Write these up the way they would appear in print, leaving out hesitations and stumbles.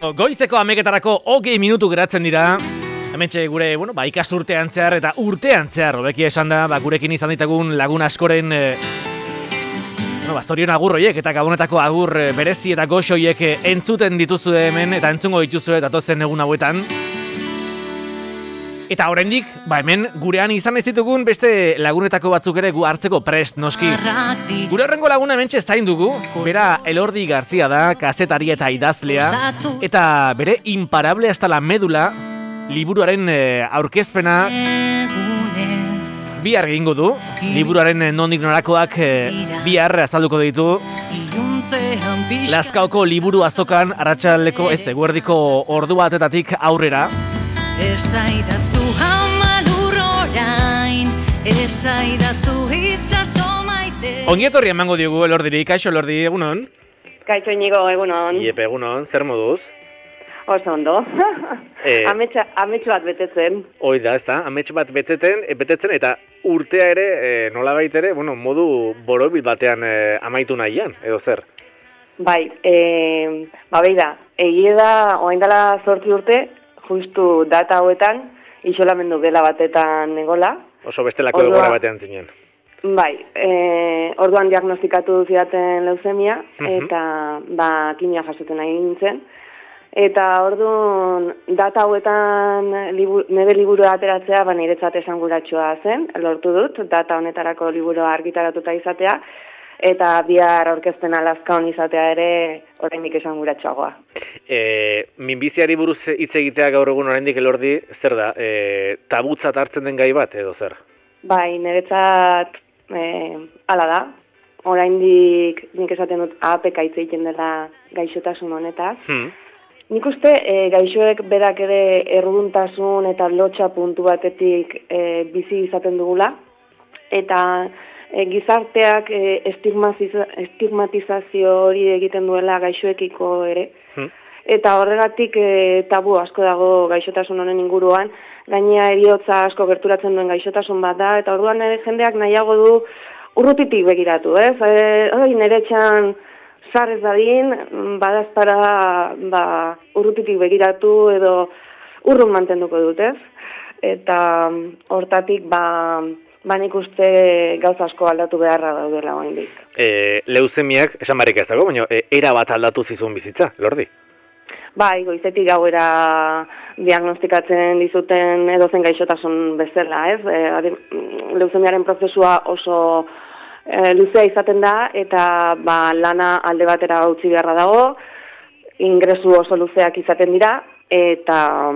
Goizeko 11:00 20 minutu geratzen dira. Hementxe gure, ikasturtean zehar eta urtean zehar, hobeki esan da, gurekin izan ditagun lagun askoren zorion agur hoiek eta gabonetako agur berezi eta goxo hoiek entzuten dituzue hemen eta entzungo dituzue datozen egun hauetan. Eta oraindik, hemen gurean izan ez ditugun beste lagunetako batzuk ere gu hartzeko prest, noski. Gure horrengo laguna hementxe zain dugu, bera Elordi Garzia da, kazetari eta idazlea, eta bere Imparable hasta la médula liburuaren aurkezpena bihar egingo du. Liburuaren nondik norakoak bihar azalduko ditu. Lazkaoko liburu azokan arratsaldeko eguerdiko ordu batetatik aurrera. Esaidazu hamalur orain, esaidazu itxaso maite. Ongi etorri emango diogu Elordiri, kaixo Elordi, egunon? Kaixo Inigo, egunon. Iepe, egunon, zer moduz? Oso ondo. Ametsu bat betetzen. Hoi da, ezta, ametsu bat betetzen eta urtea ere, nolabait ere, modu borobil batean amaitu nahian, edo zer? Bai, beida, egie da, orain dela 8 urte, justu data hauetan, isolamendu gela batetan egola. Oso bestelako egoera batean zinen. Bai, orduan diagnostikatu zidaten leuzemia, eta kimia jasoten nahi nintzen. Eta orduan data hauetan nire liburua ateratzea, niretzat esanguratsua zen, lortu dut, data honetarako liburua argitaratuta izatea, eta bihar aurkezpena Lazkaon izatea ere oraindik esanguratsuagoa. Minbiziari buruz hitz egitea gaur egun oraindik Elordi, zer da? Tabutzat hartzen den gai bat edo zer? Bai, niretzat hala da. Oraindik nik esaten dut APK hitz egiten dela gaixotasun honetaz. Nik uste gaixoek berak ere erruduntasun eta lotxa puntu batetik bizi izaten dugula, eta gizarteak estigmatizazio hori egiten duela gaixoekiko ere. Eta horregatik tabu asko dago gaixotasun honen inguruan, gainea heriotza asko gerturatzen duen gaixotasun bat da, eta orduan jendeak nahiago du urrutitik begiratu, ez? Nire etxan zarrez dadin, badazpara urrutitik begiratu edo urrun mantenduko dut, ez? Eta hortatik nik uste gauza asko aldatu beharra daudela oraindik. Leuzemiak, esan barik ez dago, baina era bat aldatu zizun bizitza, Elordi? Bai, goizetik gauera diagnostikatzen dizuten edozen gaixotasun bezala, ez? Leuzemiaren prozesua oso luzea izaten da, eta lana alde batera utzi beharra dago, ingresu oso luzeak izaten dira, eta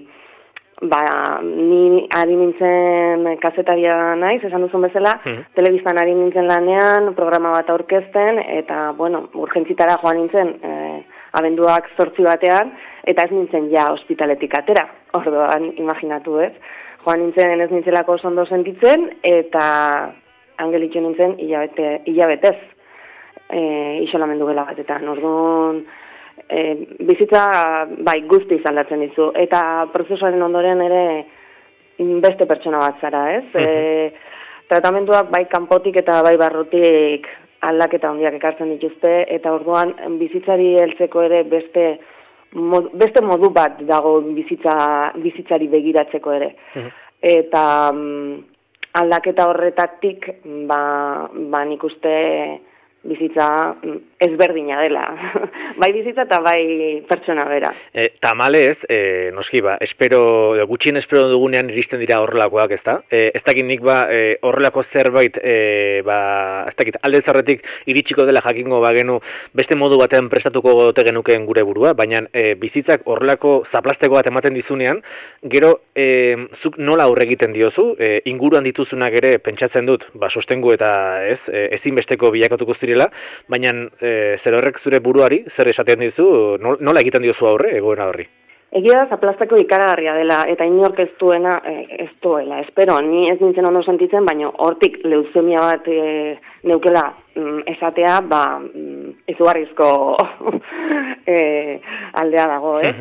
ni ari nintzen kazetaria naiz, esan duzun bezala, telebistan ari nintzen lanean, programa bat aurkezten, eta, urgentzitara joan nintzen, abenduak 8 batean, eta ez nintzen ja ospitaletik atera, orduan, imaginatu ez. Joan nintzen ez nintzelako oso ondo sentitzen, eta angelitxo nintzen hilabetez, isolamendu gela batetan, orduan, bizitza guztiz aldatzen dizu, eta prozesuaren ondoren ere beste pertsona bat zara, ez? Tratamentuak bai kanpotik eta bai barrutik aldaketa handiak ekartzen dituzte, eta orduan bizitzari heltzeko ere beste modu bat dago bizitzari begiratzeko ere. Eta aldaketa horretatik nik uste bizitza ezberdina dela. Bai bizitza eta bai pertsona bera. Tamalez, noski, gutxien espero dugunean iristen dira horrelakoak, ezta? Ez dakit nik horrelako zerbait, ez dakit alde zarretik iritsiko dela jakingo bagenu beste modu batean prestatuko gote genukeen gure burua, baina bizitzak horrelako zaplasteko bat ematen dizunean, gero zuk nola aurre egiten diozu, inguruan dituzunak ere pentsatzen dut, sostengu eta ezinbesteko bilakatuko zirela, baina zer horrek zure buruari, zer esaten dizu, nola egiten diozu aurre, egoera horri? Egia da zaplasteko ikaragarria dela, eta inork ez duela, espero, ni ez nintzen ondo sentitzen, baina hortik leuzemia bat neukela esatea, izugarrizko aldea dago, ez?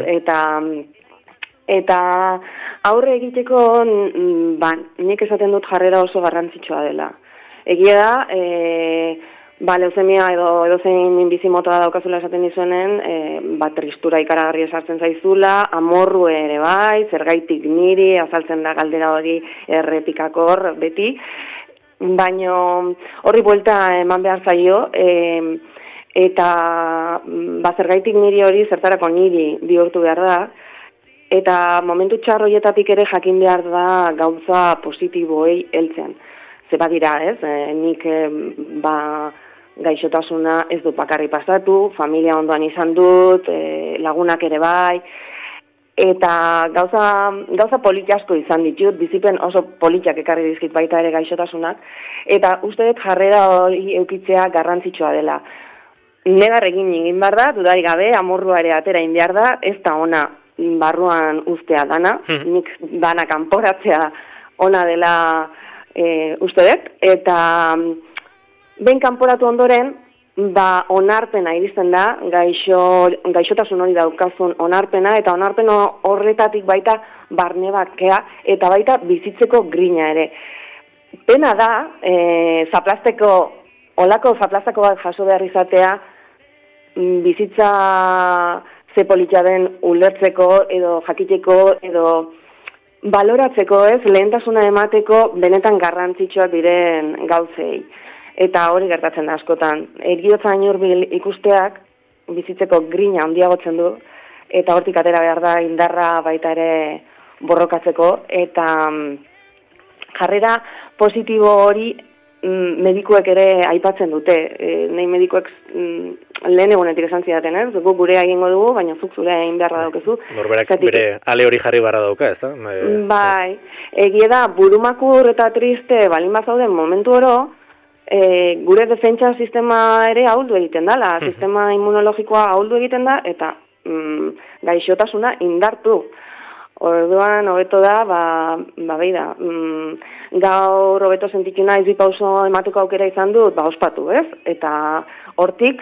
Eta aurre egiteko, nik esaten dut jarrera oso garrantzitsua dela. Egia da, leuzemia edo zein minbizimotoa daukazula esaten dizuenen, tristura ikaragarri esartzen zaizula, amorru ere bai, zergaitik niri, azaltzen da galdera hori errepikakor beti, baino horri buelta eman behar zaio, eta zergaitik niri hori zertarako niri bihurtu behar da, eta momentu txarroietatik ere jakin behar da gauza positiboei heltzen. Ze badira, ez? Nik gaixotasuna ez dut bakarri pasatu, familia ondoan izan dut, lagunak ere bai, eta gauza polit asko izan ditut, bizipen oso politak ekarri dizkit baita ere gaixotasunak, eta uste dut jarrera hori eukitzea garrantzitsua dela. Negar egin behar da, dudarik gabe, amorrua ere atera egin behar da, ez da ona barruan uztea dana, nik dana kanporatzea ona dela uste dut, eta ben kanporatu ondoren, onarpena iristen da, gaixotasun hori daukazun onarpena, eta onarpen horretatik baita barnebakea, eta baita bizitzeko grina ere. Pena da, olako zaplastako bat jaso behar izatea, bizitza ze politia den ulertzeko edo jakiteko edo baloratzeko ez, lehentasuna emateko benetan garrantzitsuak diren gauzei. Eta hori gertatzen da askotan. Heriotza inurbil ikusteak bizitzeko grina handiagotzen du, eta hortik atera behar da indarra baita ere borrokatzeko, eta jarrera positibo hori medikuek ere aipatzen dute. Nei medikuek lehen egunetik esan zidaten, ez? Guk gurea egingo dugu, baina zuk zurea egin beharra daukezu. Norberak bere ale hori jarri beharra dauka, ez da? Bai, egia da, burumakur eta triste balin bazauden momentu oro, gure defentsa sistema ere ahuldu egiten dela, sistema immunologikoa ahuldu egiten da, eta gaixotasuna indartu. Orduan, hobeto da, beida, gaur hobeto sentitu naiz bi pauso emateko aukera izan dut, ospatu, ez? Eta hortik,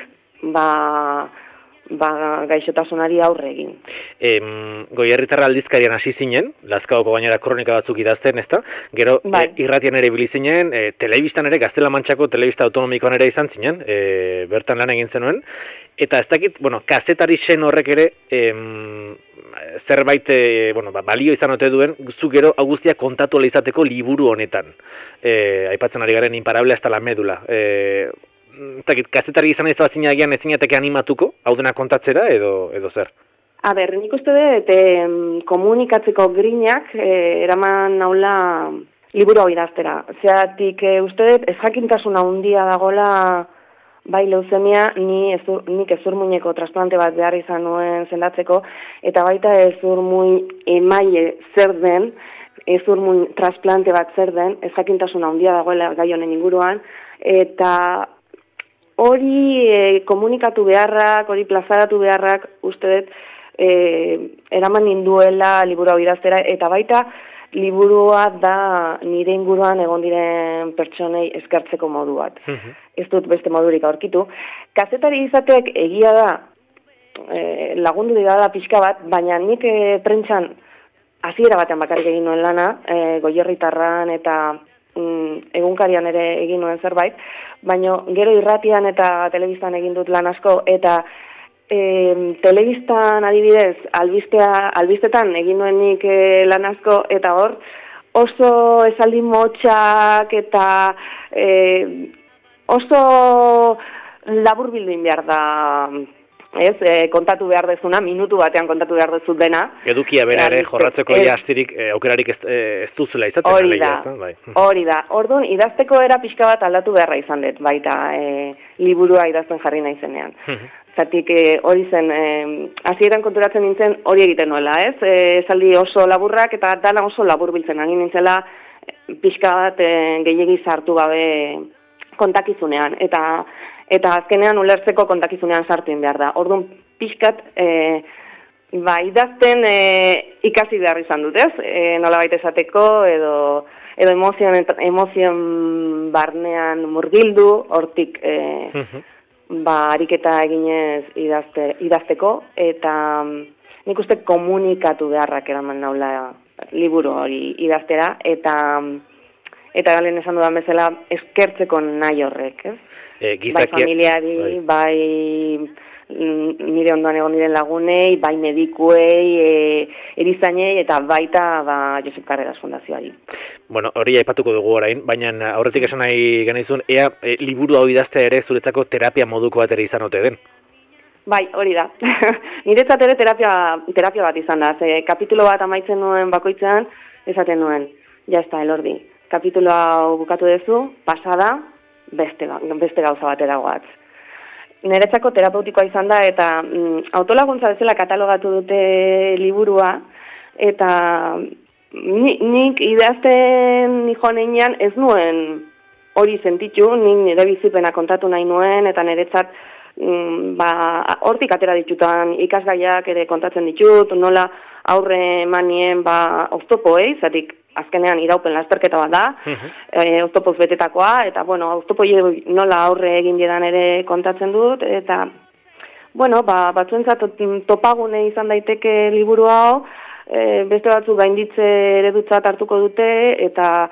gaixotasunari aurre egin. Goierritarra aldizkarian hasi zinen, Lazkaoko gainera kronika batzuk idazten, ezta? Gero irratian ere ibili zinen, telebistan ere, Gaztela-Mantxako telebista autonomikoan ere izan zinen, bertan lan egin zenuen, eta ez dakit, kazetari sen horrek ere, zerbait balio izan ote duen, zu gero guztia kontatu ala izateko liburu honetan. Aipatzen ari garen imparable hasta la medula. Kazetari izan ez bazina egian ezinateke animatuko, hau dena kontatzera edo zer? Nik uste dut komunikatzeko grinak eraman naula liburu hau idaztera. Zeratik uste dut ezjakintasuna handia dagoela bai leuzemia, nik ezurmuineko trasplante bat behar izan nuen sendatzeko, eta baita ezurmuin emaile zer den, ezurmuin trasplante bat zer den, ezjakintasuna handia dagoela gai honen inguruan, eta hori komunikatu beharrak, hori plazaratu beharrak, uste dut, eraman ninduela liburu hau idaztera, eta baita liburua da nire inguruan egon diren pertsonei eskertzeko modu bat. Ez dut beste modurik aurkitu. Kazetari izateak egia da, lagundu dira da pixka bat, baina nik prentsan hasiera batean bakarrik egin nuen lana, Goierritarran eta egunkarian ere egin nuen zerbait, baina gero irratian eta telebistan egin dut lan asko, eta telebistan adibidez, albistetan egin nuenik lan asko, eta hor oso esaldi motxak eta oso labur bilduin behar da, kontatu behar dezuna, minutu batean kontatu behar dezut dena. Edukia bera ere jorratzeko astirik aukerarik ez duzula izaten. Hori da. Orduan, idazteko era pixka bat aldatu beharra izan dut, baita liburua idazten jarri nahi zenean. Zatik hori zen, hasieran konturatzen nintzen hori egiten nuela, ez? Esaldi oso laburrak eta dana oso labur biltzen egin nintzela pixka bat gehiegi sartu gabe kontakizunean, eta azkenean ulertzeko kontakizunean sartu behar da. Orduan pixkat idazten ikasi behar izan dut, ez? Nolabait esateko edo emozion barnean murgildu, hortik ariketa eginez idazteko, eta nik uste komunikatu beharrak eraman naula liburu hori idaztera, eta eta galen esan dudan bezala eskertzeko nahi horrek, ez? Bai familiari, bai nire ondoan egon diren lagunei, bai medikuei, erizainei eta baita Josep Carreras Fundazioari. Bueno, hori aipatuko dugu orain, baina aurretik esan nahi genizun, ea liburu hau idaztea ere zuretzako terapia moduko bat ere izan ote den? Bai, hori da. Niretzat ere terapia bat izan da. Kapitulo bat amaitzen nuen bakoitzean, esaten nuen, ja ez da, Elordi. Kapitulo hau bukatu duzu, pasada, beste gauza batera goaz. Niretzako terapeutikoa izan da, eta autolaguntza bezala katalogatu dute liburua, eta nik idazten nijoan ez nuen hori sentitu, nik nire bizipena kontatu nahi nuen, eta niretzat hortik atera ditutan ikasgaiak ere kontatzen ditut, nola aurre emanien oztopoei, zatik azkenean iraupen lasterketa bat da, oztopoz betetakoa, eta oztopoi nola aurre egin diedan ere kontatzen dut, eta batzuentzat topagune izan daiteke liburu hau, beste batzu gainditze eredutzat hartuko dute, eta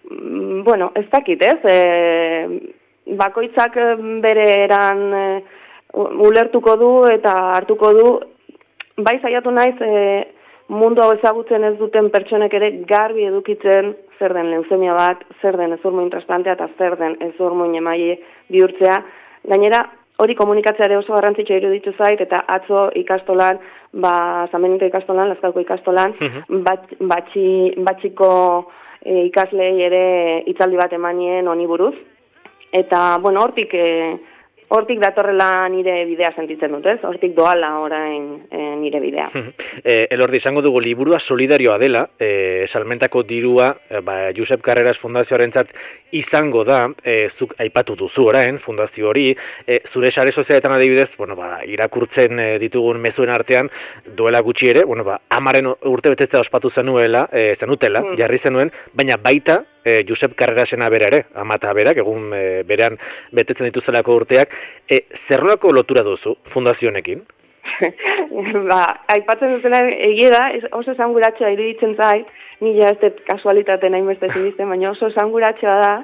ez dakit, ez? Bakoitzak bere eran ulertuko du eta hartuko du, bai saiatu naiz mundu hau ezagutzen ez duten pertsonek ere garbi edukitzen zer den leuzemia bat, zer den ezurmuin trasplantea eta zer den ezurmuin emaile bihurtzea. Gainera, hori komunikatzea ere oso garrantzitsua iruditu zait, eta atzo ikastolan, San Benito ikastolan, Lazkalko ikastolan, batxiko ikaslei ere hitzaldi bat emanien honi buruz. Eta, hortik datorrela nire bidea sentitzen dut, ez? Hortik doala orain nire bidea. Elordi, izango dugu liburua solidarioa dela, salmentako dirua, Josep Carreras Fundazioarentzat izango da, zuk aipatu duzu orain, fundazio hori, zure sare sozialetan adibidez, irakurtzen ditugun mezuen artean, duela gutxi ere, 10 urtebetetzea ospatu zenutela, jarri zenuen, baina baita, Josep Carrerasena bera ere, amata berak, egun berean betetzen dituztelako urteak, zerrolako lotura duzu fundazionekin? Aipatzen dutela egia da, oso esanguratxoa iruditzen zait, nila ez dut kasualitate nahi beste zinizten, baina oso esanguratxoa da.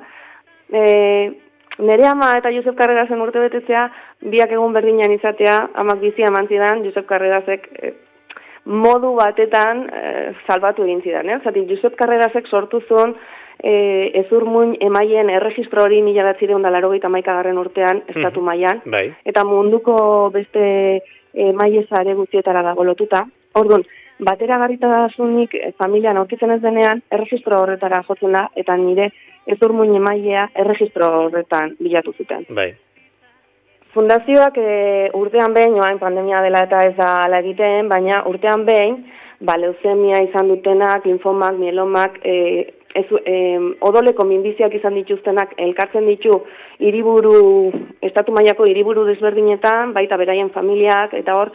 Nere ama eta Josep Carrerasen urte betetzea, biak egun berdinean izatea, amak bizia eman zidan, Josep Carrerasek modu batetan salbatu egin zidan. Josep Carrerasek sortu zuen ezurmuin emaien erregistro hori 1981 urtean estatu mailan, eta munduko beste emaile sare guztietara dago lotuta. Orduan, bateragarritasunik familian aurkitzen ez denean, erregistro horretara jotzen da, eta nire ezurmuin emailea erregistro horretan bilatu zuten. Fundazioak urtean behin, oain pandemia dela eta ez da ala egiten, baina urtean behin, leuzemia izan dutenak, linfomak, mielomak, odoleko minbiziak izan dituztenak elkartzen ditu estatu mailako hiriburu desberdinetan, baita beraien familiak, eta hor,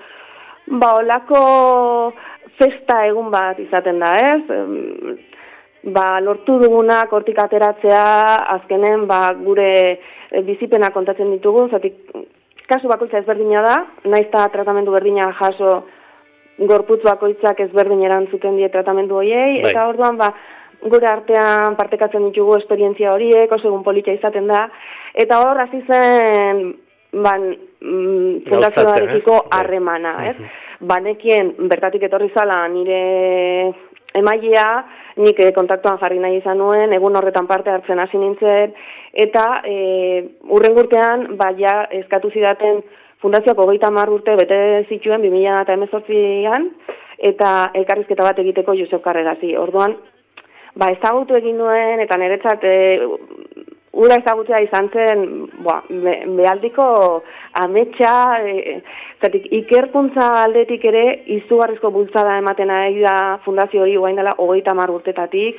olako festa egun bat izaten da, ez? Lortu dugunak hortik ateratzea, azkenen gure bizipena kontatzen ditugu, zatik kasu bakoitza ezberdina da, naiz eta tratamendu berdina jaso gorputz bakoitzak ezberdin erantzuten die tratamendu horiei, eta orduan gure artean partekatzen ditugu esperientzia horiek, oso egun polita izaten da, eta hor hasi zen fundazioarekiko harremana, ez? Banekien bertatik etorri zala nire emailea, nik kontaktuan jarri nahi izan nuen, egun horretan parte hartzen hasi nintzen, eta hurrengo urtean, eskatu zidaten fundazioak 30 urte bete zituen 2018an, eta elkarrizketa bat egiteko Josep Carrerasi. Orduan, ezagutu egin nuen, eta niretzat ura ezagutzea izan zen, behaldiko ametsa, zatik ikerkuntza aldetik ere izugarrizko bultzada ematen ari da fundazio hori guain dela 30 urtetatik,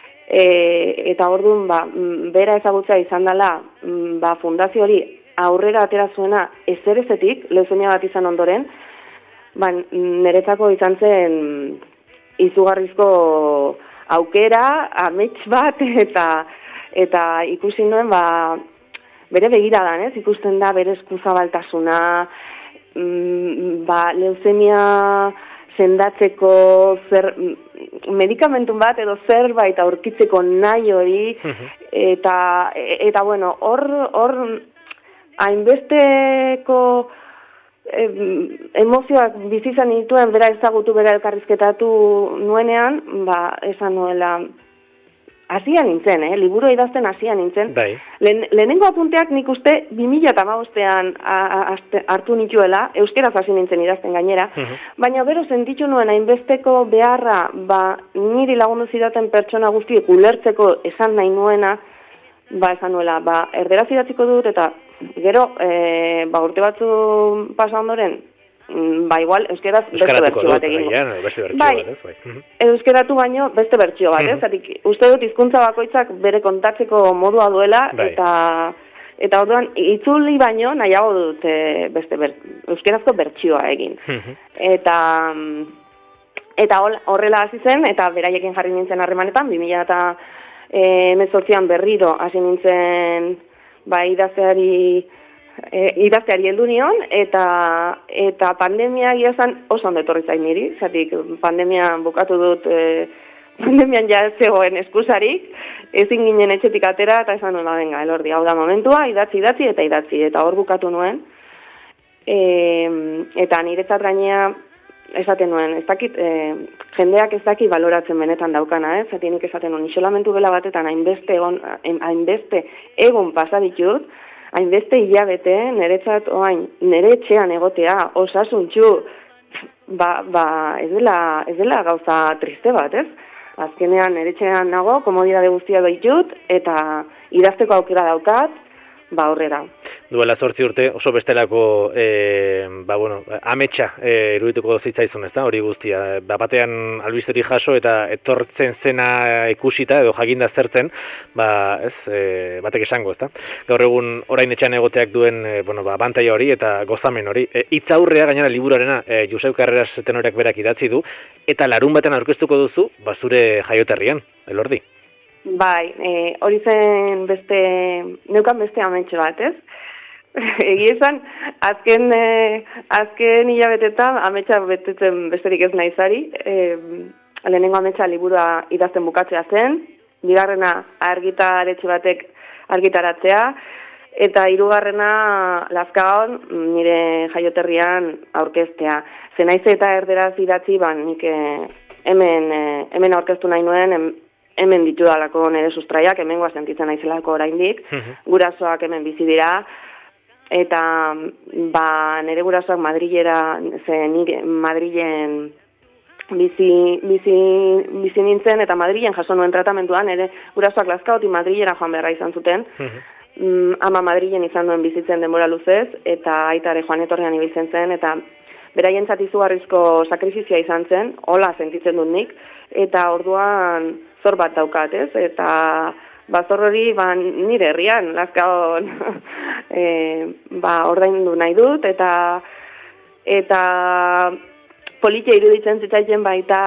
eta orduan, bera ezagutzea izan dela, fundazio hori aurrera atera zuena ezerezetik, leuzemia bat izan ondoren, niretzako izan zen izugarrizko aukera, amets bat, eta ikusi nuen, bere begiradan, ez? Ikusten da bere eskuzabaltasuna, leuzemia sendatzeko medikamentun bat edo zerbait aurkitzeko nahi hori, eta bueno, hor hainbesteko emozioak bizizan dituen, bera ezagutu, bera elkarrizketatu nuenean, esan nuela, hasian nintzen, liburu idazten hasian nintzen. Bai. Lehenengo apunteak nik uste 2015an hartu nituela, euskeraz hasi nintzen idazten gainera, baina gero sentitu nuen hainbesteko beharra, niri lagundu zidaten pertsona guztiek ulertzeko esan nahi nuena, esan nuela, erderaz idatziko dut, eta gero, urte batzu pasa ondoren, igual, euskeraz beste bertsio bat egingo. Euskeratu baino beste bertsio bat, uste dut hizkuntza bakoitzak bere kontatzeko modua duela, eta orduan, itzuli baino nahiago dut euskerazko bertsioa egin. Eta horrela hasi zen, eta beraiekin jarri nintzen harremanetan, 2018an berriro hasi nintzen idazteari heldu nion, eta pandemia giazan oso ondo etorri zain niri, zatik pandemian bukatu dut, pandemian ja ez zegoen eskusarik, ezin ginen etxetik atera, eta esan nuen, venga, elordi, hau da momentua, idatzi, eta hor bukatu nuen, eta niretzat gainea, esaten nuen, ez dakit, jendeak ez dakit baloratzen benetan daukana, zatienik esaten nuen, isolamentu bela batetan hainbeste egon pasaditut, hainbeste hilabete, niretzat oain, nire etxean egotea, osasuntxu, ez dela gauza triste bat, ez? Azkenean nire etxean nago, komodidade guztia doitut, eta idazteko aukera daukat, horrera. Duela 8 urte oso bestelako ametsa irudituko zitzaizun, ezta? Hori guztia. Batean albisteri jaso eta etortzen zena ikusita edo jakinda zertzen, batek esango, ezta? Gaur egun orain etxean egoteak duen abantaila hori eta gozamen hori. Hitzaurrea gainera liburuarena Josep Carreras tenoreak berak idatzi du, eta larun batean aurkeztuko duzu, zure jaioterrian, Elordi. Bai, hori zen neukan beste ametxe bat, ez? Egiezan, azken hilabetetan ametxa betetzen besterik ez nahizari. Lehenengo ametxa liburua idazten bukatzea zen, bigarrena argitaretxe batek argitaratzea, eta hirugarrena Lazkaon nire jaioterrian aurkeztea. Zenaiz eta erderaz idatzi, nik hemen aurkeztu nahi nuen, hemen ditudalako nire sustraiak, hemengoa sentitzen naizelako oraindik, gurasoak hemen bizi dira, eta nire gurasoak Madrilen bizi nintzen, eta Madrilen jaso nuen tratamentuan, nire gurasoak Lazkaotik Madrilera joan beharra izan zuten, ama Madrilen izan nuen bizitzen denbora luzez, eta aitare joan etorrean ibiltzen zen, eta beraientzat izugarrizko sakrifizioa izan zen, hola sentitzen dut nik, eta orduan zor bat daukat, ez? Eta zor hori nire herrian, Lazkaon ordaindu nahi dut, eta politia iruditzen zitzaiten baita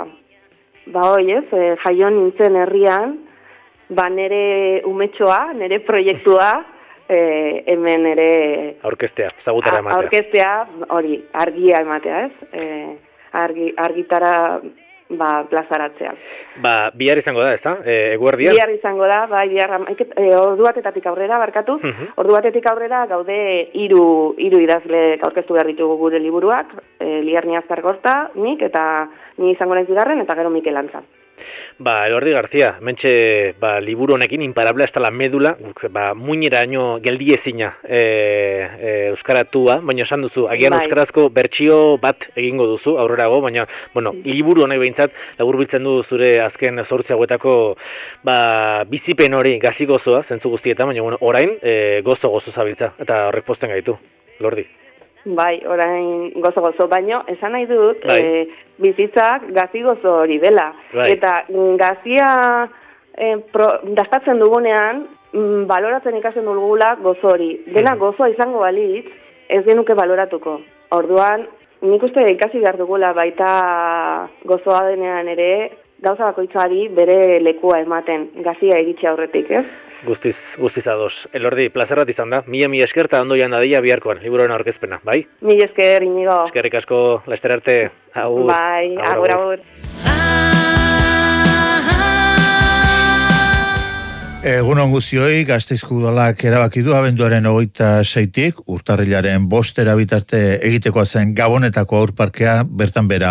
jaio nintzen herrian, nire umetxoa, nire proiektua, hemen ere aurkeztea, ezagutara ematea. Aurkeztea, hori, argia ematea, ez? Argitara plazaratzea. Bihar izango da, ezta? Eguerdian? Bihar izango da, ordu batetatik aurrera, barkatu. Ordu batetik aurrera gaude hiru idazle aurkeztu behar ditugu gure liburuak, Liarni Azkargorta, nik, eta ni izango naiz bigarren, eta gero Mikel Antza. Elordi García, mentxe liburu honekin, imparable hasta la medula, muineraino geldiezina euskaratua, baina esan duzu, agian euskarazko bertsio bat egingo duzu, aurrerago, baina, liburu honek behintzat, laburbiltzen du zure azken 8 hauetako bizipen hori gazi gozoa, zentzu guztietan, baina orain gozo zabiltza, eta horrek pozten gaitu, Elordi. Bai, orain gozo, baino, esan nahi dut, bizitzak gazi gozo hori dela. Eta gazia dastatzen dugunean, baloratzen ikasen dugula gozo hori. Dena gozoa izango balitz, ez genuke baloratuko. Orduan, nik uste ikasi behar dugula baita gozoa denean ere, gauza bakoitzari bere lekua ematen, gazia iritsi aurretik, ez? Guztiz ados. Elordi, plazerrat izan da. Mila esker eta ondo joan dadila biharkoan, liburuaren aurkezpena, bai? Mila esker, Inigo. Eskerrik asko, laster arte. Agur. Bai, agur. Egunon guztioi, Gasteizko Udalak erabaki du abenduaren 26tik, urtarrilaren 5 bitarte egitekoa zen Gabonetako aurparkea bertan bera